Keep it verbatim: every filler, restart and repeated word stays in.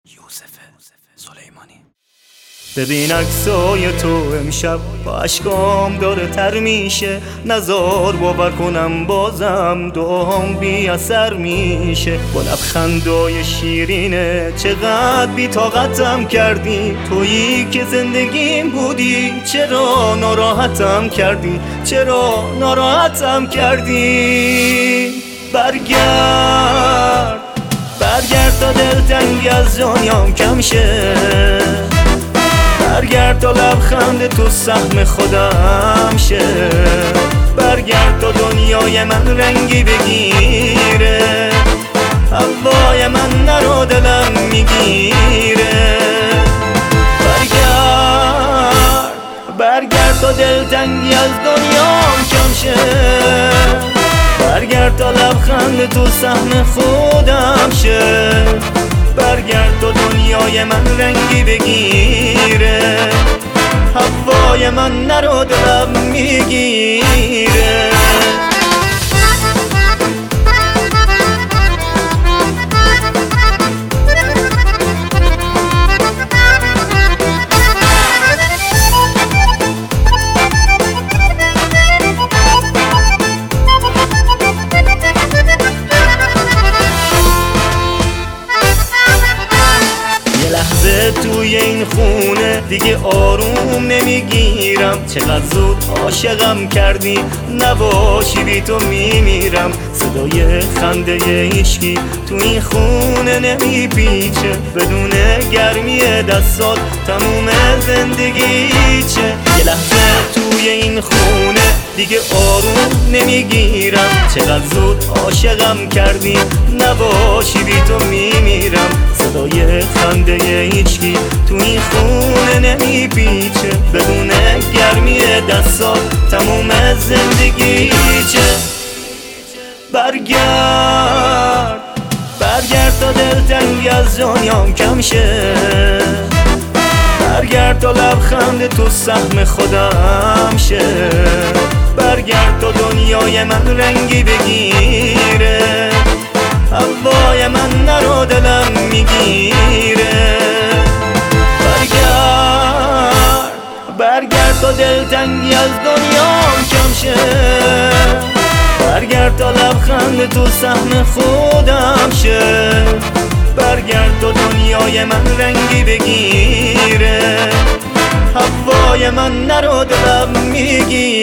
یوسف سلیمانی. ببین عکسای تو امشب با اشکام داره تر میشه، نزار باور کنم بازم دعام بی اثر میشه. با لبخندای شیرینه چقدر بی طاقتم کردی، تویی که زندگیم بودی چرا ناراحتم کردی، چرا ناراحتم کردی. برگرد برگرد تا دلتنگی از دنیام کم شه، برگرد تا لبخند تو سهم خودم شه، برگرد تا دنیای من رنگی بگیره، هوای من نرو دلم میگیره. برگرد برگرد تا دلتنگی از دنیام کم شه، برگرد تا لبخند تو سهم خودم شه، برگرد تا دنیای من رنگی بگیره، هوای من نرو دلم میگیره. توی این خونه دیگه آروم نمیگیرم، چقدر زود عاشقم کردی نباشی بی تو میمیرم. صدای خنده هیچکی تو این خونه نمیپیچه، بدون گرمی دستات تموم زندگی چه. یه لحظه توی این خونه دیگه آروم نمیگیرم، چقدر زود عاشقم کردی نباشی بی تو میمیرم. صدای خنده هیچکی تو این خونه نمیپیچه، بدون گرمی دستات تموم زندگی چه. برگرد برگرد تا دلتنگی از دنیام کم شه، برگرد تا لبخند تو سهم خودم شه، برگرد تا دنیای من رنگی بگیره، هوای من نرو دلم میگیره. برگرد برگرد تا دلتنگی از دنیام کم شه، برگرد تا لبخند تو سهم خودم شه، برگرد تا دنیای من رنگی بگیره، هوای من نرو دلم میگیره.